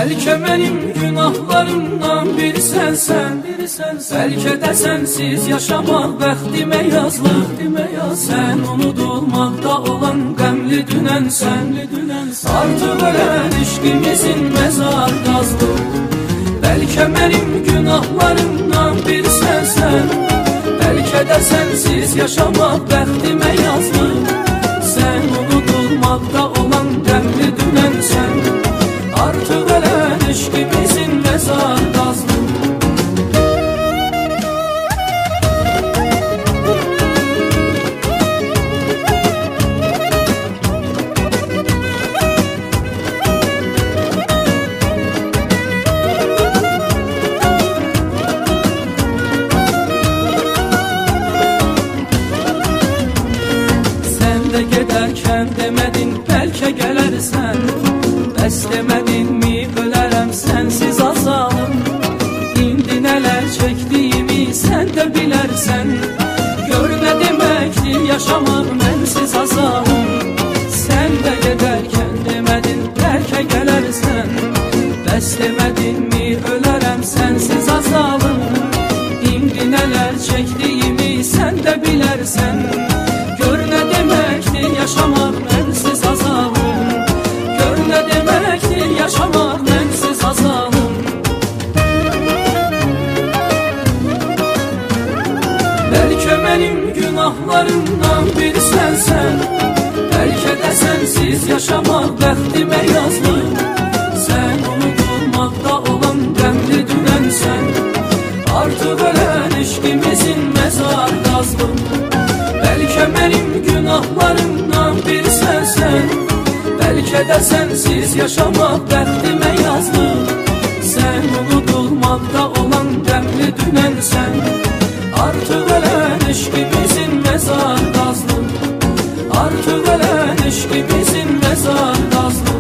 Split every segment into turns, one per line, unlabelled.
Belki benim günahlarımdan biri sensen, belki de sensiz yaşamak bəxtimə yazılıb. Sen unudulmakta olan qəmli dünənsən. Artıq ölən eşqimizin məzar qazılıb. Belki benim günahlarımdan biri sensen, belki de sensiz yaşamak bəxtimə yazılıb. Sen unudulmakta olan qəmli dünənsən. Artıq ölən eşqimizin məzar qazılıb.
Gedərkən demədin bəlkə gələrsən, bəs demədin mi ölərəm sənsiz azalım. İndi nələr çəkdiyimi sən də bilərsən, gör nə deməkdir yaşamaq mənsiz azalım. Sən də gedərkən demədin bəlkə gələrsən, bəs demədin mi ölərəm sənsiz azalım. İndi nələr çəkdiyimi sən də bilərsən, gör nə deməkdir yaşamaq mənsiz azalım. Gör nə deməkdir yaşamaq mənsiz azalım.
Belki benim günahlarımdan biri sensen, belki de sensiz yaşamak bəxtimə yazılıb. Sen unudulmakta olan qəmli dünənsən. Artıq ölən eşqimizin məzar qazılıb. Belki benim günahlarımdan biri sensen, belki de sensiz yaşamak bəxtimə yazılıb. Sen unudulmakta olan qəmli dünənsən. Artıq ölən eşqimizin məzar qazılıb. Artıq ölən eşqimizin məzar qazılıb.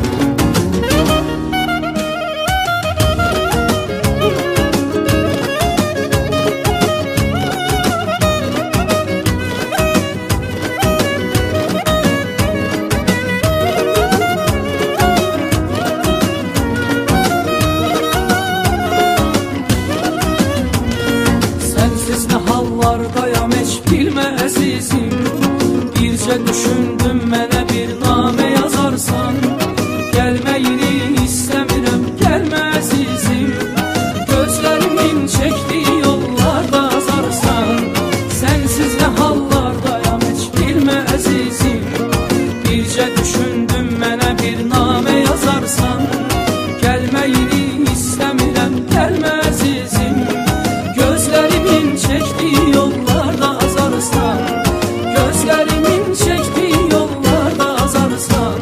Hallardayam heç bilmə əzizim, bircə düşündüm mənə bir namə yazarsan. Gəlməyini istəmirəm, gəlmə əzizim, gözlərimin çəkdiyi yollarda azarsan. Sənsiz nə hallardayam heç bilmə əzizim, bircə düşündüm mənə bir namə yazarsan. Gəlməyini istəmirəm, gəlmə əzizim, gözlərimin çəkdiyi yollarda azarsan. Gözlərimin çəkdiyi yollarda azarsan.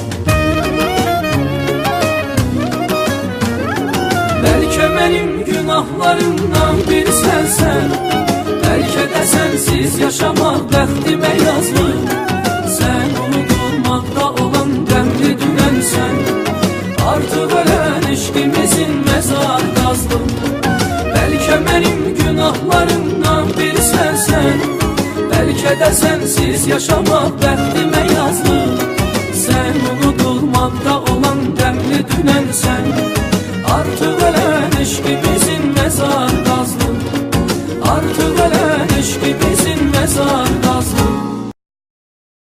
Belki benim günahlarımdan biri sensen, belki de sensiz yaşamak bəxtimə yazılıb. Sen unudulmakta olan qəmli dünənsən. Artıq ölən eşqimizin məzar qazılıb. Belki benim günahlarımdan biri sensen, belki de sensiz yaşamak bəxtimə yazılıb. Sen unudulmakta olan qəmli dünənsən. Artıq ölən eşqimizin məzar qazılıb. Artıq ölən eşqimizin məzar